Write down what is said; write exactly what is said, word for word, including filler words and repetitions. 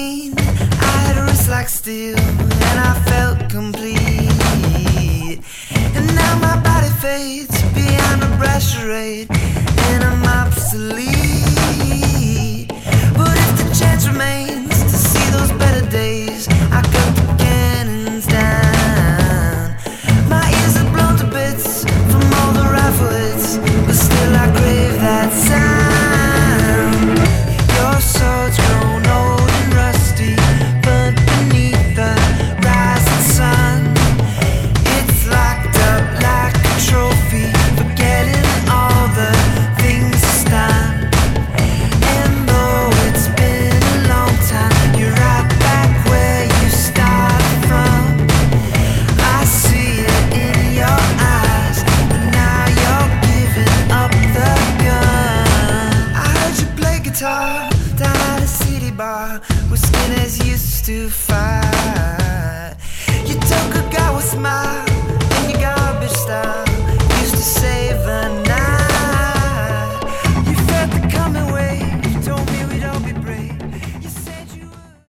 mean? I had a wrist like steel, and I felt complete. And now my body fades behind a brass charade, and I'm obsolete. But if the chance remains to see those better days, I cut the cannons down. My ears are blown to bits from all the rifle hits, but still I crave that sound. Your sword's grown old and rusty, burnt beneath the rising sun. It's locked up like a trophy, forgetting all the things it's done. And though it's been a long time, you're right back where you started from. I see it in your eyes, but now you're giving up the gun. I heard you play guitar down at a city bar where skinners used to fight. You took a guy with a smile and your garbage style used to save the night.